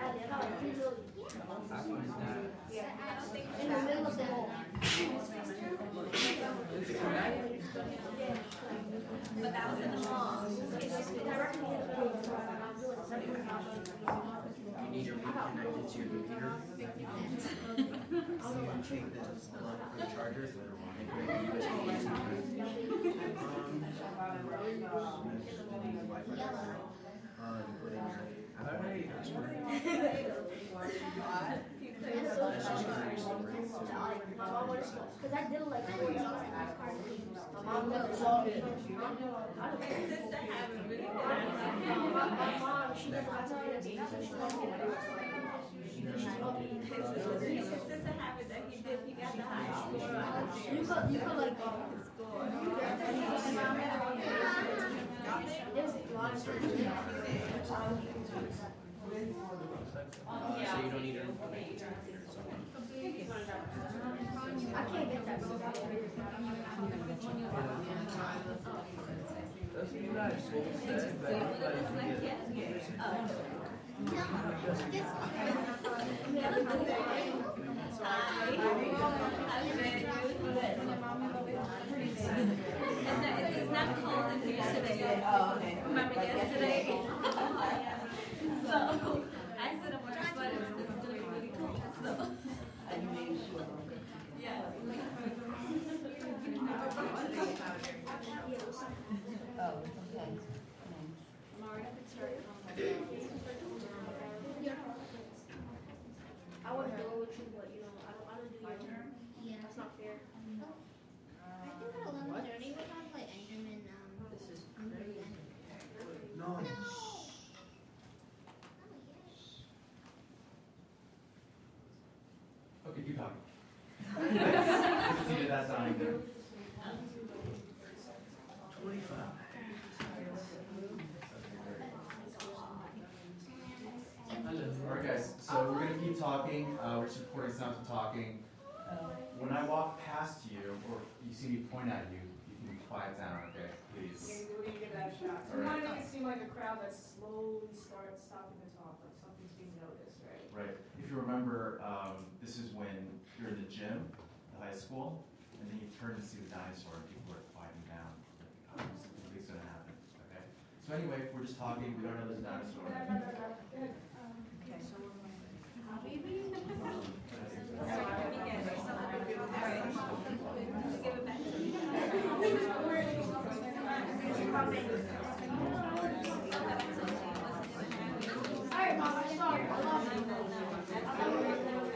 In the middle of the hall. But that was in the mall. You need your beat connected to your computer. So you take this the charger and create a USB. You put in Because I did like 4 years my mom never saw it. My Sister have a really good mom, she doesn't have to His sister have it that he got the high score. You could like so you don't need to connect to your computer. I can't get that. It's not cold in here today. Remember yesterday? So I said I'm wearing sweaters. It's going to be really cool. So yeah. I want to go with you, but you know, I don't do your turn. Yeah. That's not fair. I think our Alone Journey was on like Enderman. No. Okay, keep talking. See that sounding good. 25. Alright guys, so we're going to keep talking. We're just recording sounds of talking. When I walk past you, or you see me point at you, you can quiet down, okay? Please. We're gonna give that a shot. We want to make it seem like a crowd that slowly starts stopping to talk, like something's being noticed, right? Right. If you remember, this is when you're in the gym, the high school, and then you turn to see the dinosaur and people are quieting down. Something's going to happen, okay? So anyway, we're just talking. We don't know there's a dinosaur. Okay, so we're going Alright, Mom, I'm sorry. I lost you.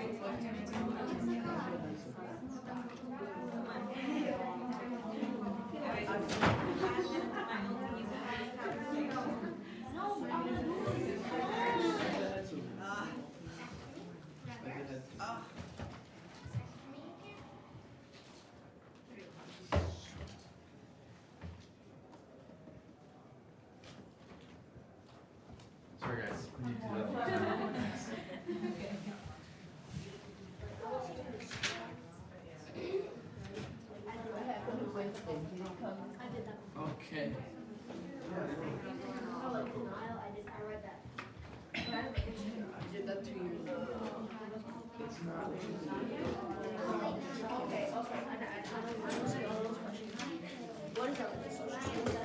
Sorry guys, we need to do that. Okay. I like denial. I read that. I did that 2 years ago. Okay. I know all those questions. What is that?